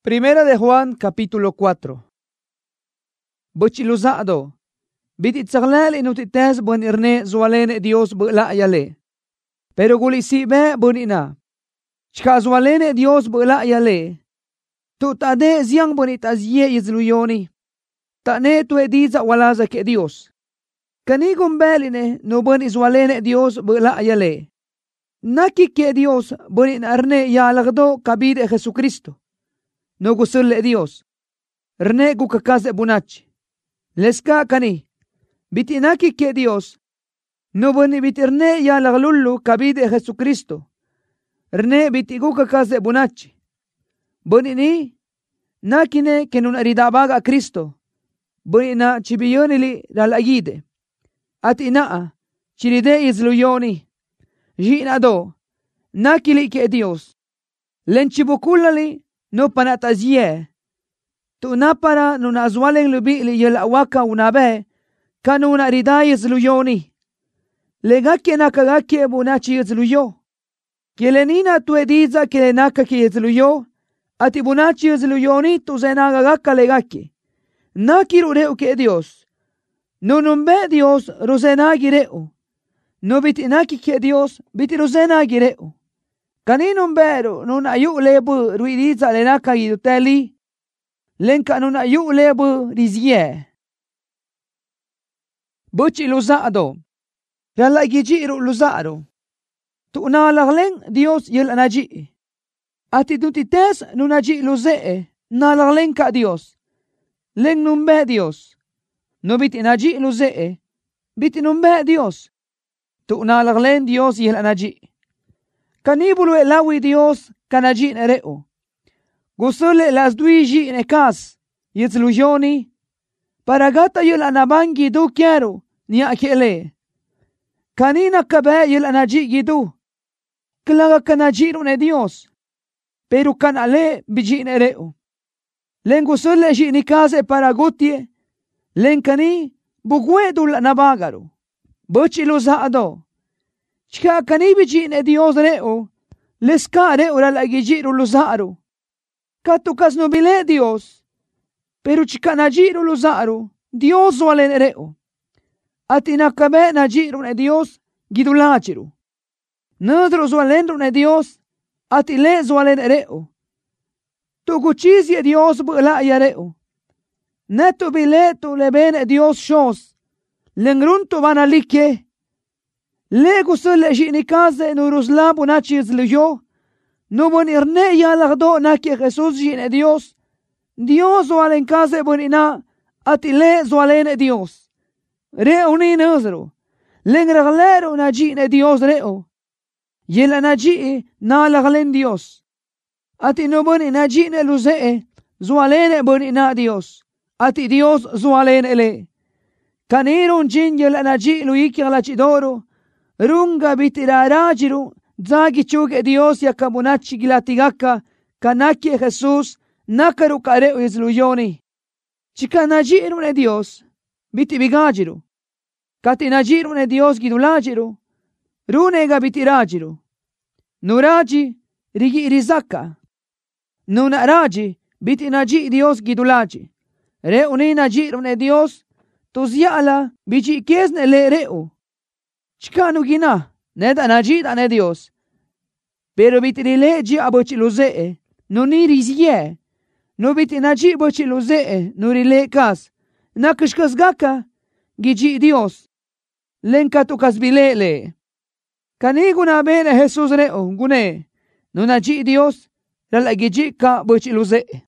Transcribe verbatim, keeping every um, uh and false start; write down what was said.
Primera de Juan capítulo cuatro. Bachiluzado. Bitit saklal inutites bun irne zualene Dios bela yale. Pero guli sibe bunina. Chka zualene Dios bela yale. Tu tade ziang bonita zye izluyoni. Tane tu ediza walaza ke Dios. Kanigum beline no bun izwalene Dios bela yale. Naki ke Dios bunin arne yalagdo kabide Jesucristo. No gusulle Dios. Rne gukakaze bunachi. Leska kani. Bitinaki ke Dios. No buni bitirne yalaglullu kabide Jesucristo. Rne biti gukakaze bunachi. Bunini. Nakine kenun aridabaga Cristo. Bunina chibiyonili lalagide. At inaa. Chiride izluyoni. Jina do. Nakili ke Dios. Lenchibukulali. No panatazie. Tu napara no nazwaleng lubi li yelawaka unabe. Kanuna ridai zluyoni. Legake nakagake bunachi zluyo. Kilenina tu ediza kilenaka ki zluyo. Ati bunachi zluyoni tu zenagagaka legake. Nakiru reu ke Dios. No numbe Dios rozenagi reu. No bitinaki ke Dios biti rozenagi reu. Kaninum bero nun ayu lebu ruidiza lenaka yuteli. Lenka nun ayu lebu rizie. Buchi luzado. Rala gijiru luzado. Tu nalaglen Dios yel anaji. Ati dutites nun aji luzee. Nalaglen ka Dios. Len numbe Dios. No biti naji luzee. Biti numbe Dios. Tu nalaglen Dios yel anaji. Kanibulu elawi Dios kanaji nereo. Gusule las duiji nekas. Yetzlujoni. Paragata yel anabangi du quiero. Ni akele. Kanina kabe yel anaji gidu. Klaga kanajiru ne Dios. Pero kanale biji nereo. Len gusule ji nikase paragutie. Len kani bugwedu la nabagaru. Buchi luzado. Chka kanibiji ne Dios reo, leska reo la lagijiru luzaru. Katukas nobile Dios, pero chka najiru luzaru, Dios walen reo. Ati nakabe najiru ne Dios, gidulachiru. Nadro zwalendru ne Dios, ati le zwalen reo. Tu guchizie Dios bula ya reo. Neto biletu lebene Dios shos, lengrunto vanalike. Lego sule jini kaze no ruslabu nachi zluyo. No bon irne ya lagdo naki Jesus jine Dios. Dios walen kaze bonina. Ati le zwalene Dios. Reo ni nazro. Len raglero na jine Dios reo. Yela na ji na laglen Dios. Ati no boni na jine luzee. Zwalene bonina Dios. Ati Dios zwalene le. Kanirun jin yela na ji luiki galachidoro. Runga bitirarajiru, zagi chuge Dios ya kamunachi gilatigaka, kanaki Jesus, nakaru kareo izluyoni. Chikanajiru ne Dios, bitibigajiru. Katinajiru ne Dios gidulajiru, runega bitirajiru. Nuraji, rigi rizaka. Nunaraji, bitinaji Dios gidulaji. Reunina jiru ne Dios, tuziala, bichi kiesne le reu. Chikanu gina, neda najida ne Dios. Pero bitirile ji abochi luzee, no ni rizie. No biti naji bochi luzee, no rile kas. Nakishkas gaka, giji Dios. Lenka tukas bilele. Kaniguna bene Jesus reo, gune. No naji Dios, lala giji ka bochi luzee.